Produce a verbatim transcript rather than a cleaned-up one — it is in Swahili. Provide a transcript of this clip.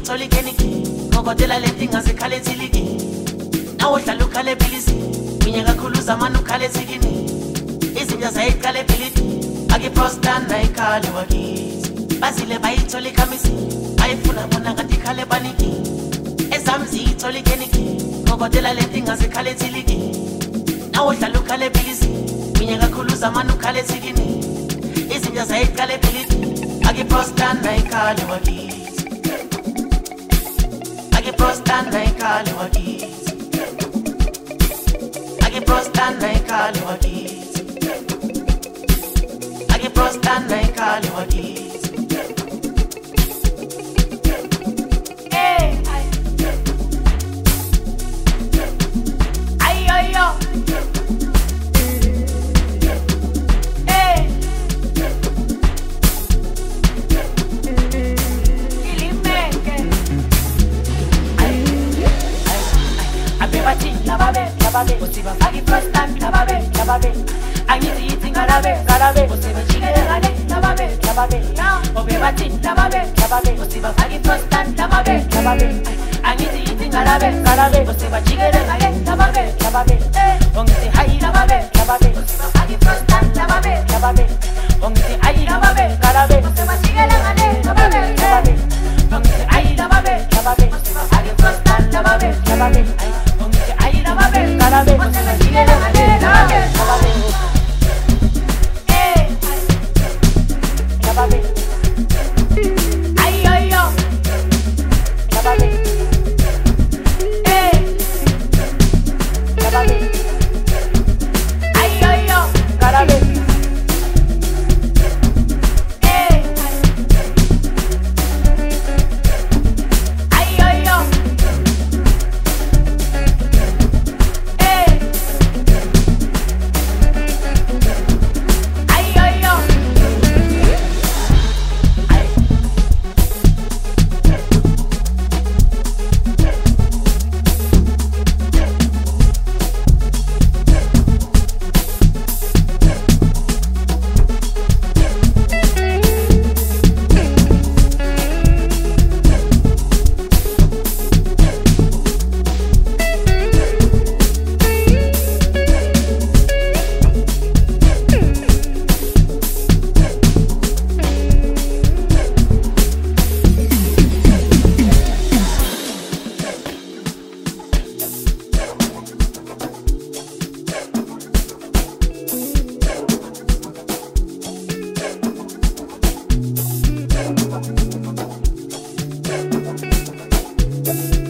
ziyithola ikeniki ngokotela leti ngazikhale ziliki nawo hlala ukhale philisi minye kakhulu zamani ukhale zikini izinja zayiqale philiti akiprostan nayikhale wakithi bazile bayithola ikhamisi bayifuna bona ngathi khale baniki ezam ziyithola ikeniki ngokotela leti ngazikhale ziliki nawo hlala ukhale philisi minye kakhulu zamani ukhale zikini izinja zayiqale philiti akiprostan nayikhale wakithi Prostan naikale wakithi Ake prostan naikale wakithi Ake prostan naikale wakithi Eh ay Ay ay yo Eh Lababe, lababe, osiba fagi prostan, lababe, lababe. Angizi iti ngarabe, ngarabe, osiba chigere ngale, lababe, lababe. Obe bati, lababe, lababe, osiba fagi prostan, lababe, lababe. Angizi iti ngarabe, ngarabe, osiba chigere ngale, lababe, lababe. Ongiti hai, lababe, lababe, osiba fagi prostan, lababe, lababe. Ongiti hai, lababe, ngarabe, osiba chigere ngale, lababe, lababe. Ongiti hai, lababe, lababe, osiba fagi prostan, lababe, lababe. Lababe, lababe, você vai seguir na maneira. Lababe, lababe, eh, lababe, ai, ai, ai, lababe, eh, lababe, ai, ai, ai, lababe, eh, ai, ai, ai. Thank you.